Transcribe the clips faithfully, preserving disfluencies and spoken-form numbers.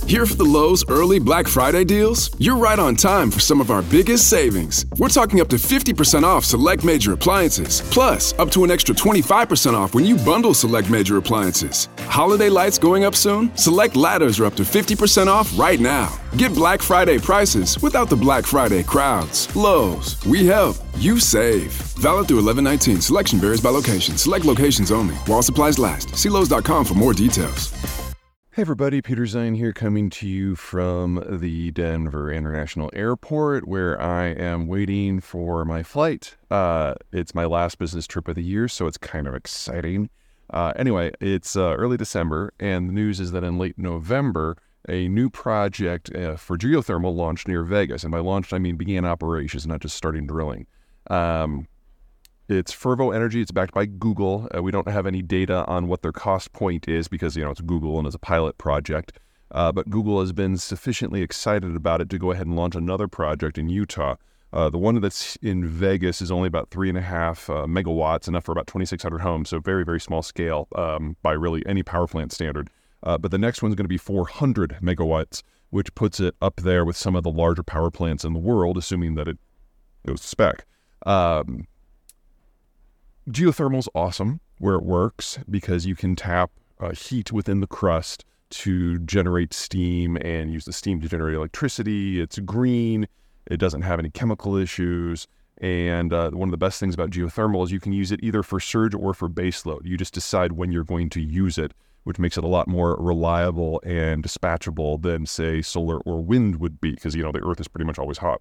Here for the Lowe's early Black Friday deals? You're right on time for some of our biggest savings. We're talking up to fifty percent off select major appliances, plus up to an extra twenty-five percent off when you bundle select major appliances. Holiday lights going up soon? Select ladders are up to fifty percent off right now. Get Black Friday prices without the Black Friday crowds. Lowe's, we help, you save. Valid through eleven nineteen. Selection varies by location. Select locations only. While supplies last. See Lowe's dot com for more details. Hey everybody, Peter Zine here, coming to you from the Denver International Airport, where I am waiting for my flight. Uh, it's my last business trip of the year, so it's kind of exciting. Uh, anyway, it's uh, early December, and the news is that in late November, a new project uh, for geothermal launched near Vegas. And by launched, I mean began operations, not just starting drilling. Um, It's Fervo Energy. It's backed by Google. Uh, we don't have any data on what their cost point is because, you know, it's Google and it's a pilot project. Uh, but Google has been sufficiently excited about it to go ahead and launch another project in Utah. Uh, the one that's in Vegas is only about three and a half uh, megawatts, enough for about twenty-six hundred homes. So very, very small scale um, by really any power plant standard. Uh, but the next one's going to be four hundred megawatts, which puts it up there with some of the larger power plants in the world, assuming that it goes to spec. Um, Geothermal's awesome where it works because you can tap uh, heat within the crust to generate steam and use the steam to generate electricity. It's green. It doesn't have any chemical issues. And uh, one of the best things about geothermal is you can use it either for surge or for baseload. You just decide when you're going to use it, which makes it a lot more reliable and dispatchable than, say, solar or wind would be because, you know, the earth is pretty much always hot.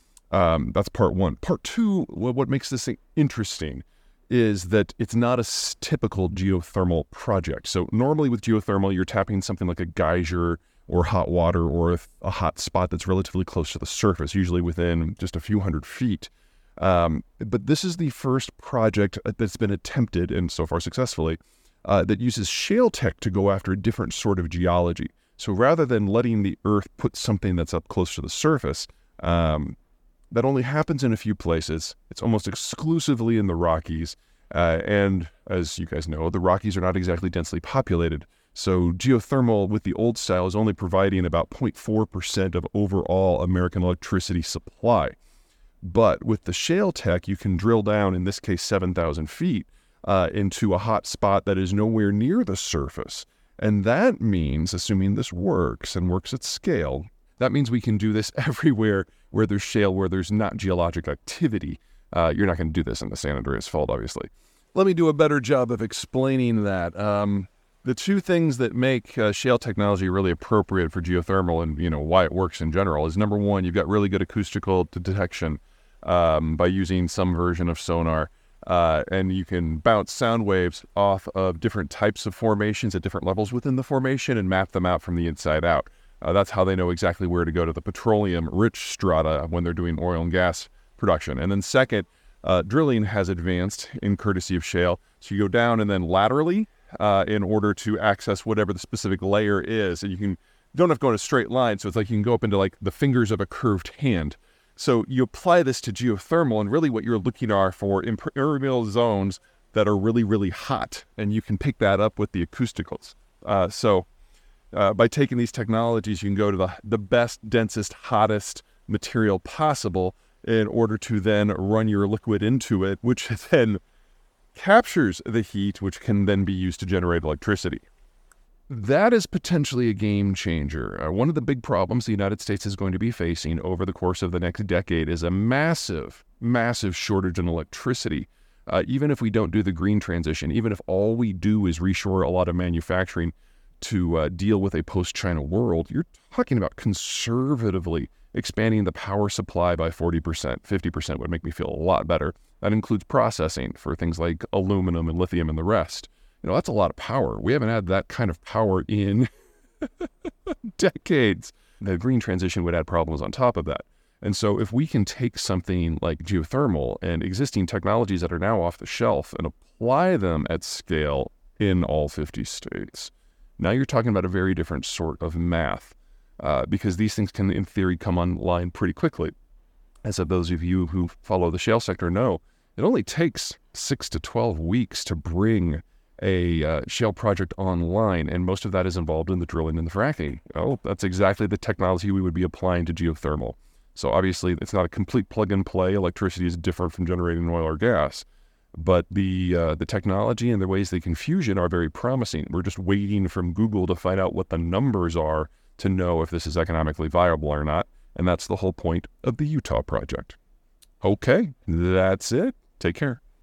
Um, that's part one. Part two, what makes this thing interesting is that it's not a s- typical geothermal project. So normally with geothermal, you're tapping something like a geyser or hot water or a, a hot spot that's relatively close to the surface, usually within just a few hundred feet. Um, but this is the first project that's been attempted, and so far successfully, uh, that uses shale tech to go after a different sort of geology. So rather than letting the earth put something that's up close to the surface, um, that only happens in a few places. It's almost exclusively in the Rockies. Uh, and as you guys know, the Rockies are not exactly densely populated. So geothermal with the old style is only providing about zero point four percent of overall American electricity supply. But with the shale tech, you can drill down, in this case, seven thousand feet uh, into a hot spot that is nowhere near the surface. And that means, assuming this works and works at scale, that means we can do this everywhere where there's shale, where there's not geologic activity. Uh, you're not going to do this in the San Andreas Fault, obviously. Let me do a better job of explaining that. Um, the two things that make uh, shale technology really appropriate for geothermal and, you know, why it works in general is, number one, you've got really good acoustical detection um, by using some version of sonar. Uh, and you can bounce sound waves off of different types of formations at different levels within the formation and map them out from the inside out. Uh, that's how they know exactly where to go to the petroleum-rich strata when they're doing oil and gas production. And then second, uh, drilling has advanced in courtesy of shale. So you go down and then laterally uh, in order to access whatever the specific layer is. And you can don't have to go in a straight line. So it's like you can go up into like the fingers of a curved hand. So you apply this to geothermal, and really what you're looking are for impermeable zones that are really, really hot. And you can pick that up with the acousticals. Uh, so Uh, by taking these technologies, you can go to the, the best, densest, hottest material possible in order to then run your liquid into it, which then captures the heat, which can then be used to generate electricity. That is potentially a game changer. Uh, one of the big problems the United States is going to be facing over the course of the next decade is a massive, massive shortage in electricity. Uh, even if we don't do the green transition, even if all we do is reshore a lot of manufacturing to uh, deal with a post-China world, you're talking about conservatively expanding the power supply by forty percent. fifty percent would make me feel a lot better. That includes processing for things like aluminum and lithium and the rest. You know, that's a lot of power. We haven't had that kind of power in decades. The green transition would add problems on top of that. And so if we can take something like geothermal and existing technologies that are now off the shelf and apply them at scale in all fifty states, now you're talking about a very different sort of math, uh, because these things can, in theory, come online pretty quickly. As those of you who follow the shale sector know, it only takes six to twelve weeks to bring a uh, shale project online, and most of that is involved in the drilling and the fracking. Oh, that's exactly the technology we would be applying to geothermal. So obviously, it's not a complete plug and play. Electricity is different from generating oil or gas, but the uh, the technology and the ways they can fusion are very promising. We're just waiting from Google to find out what the numbers are to know if this is economically viable or not, and that's the whole point of the Utah project. Okay, that's it. Take care.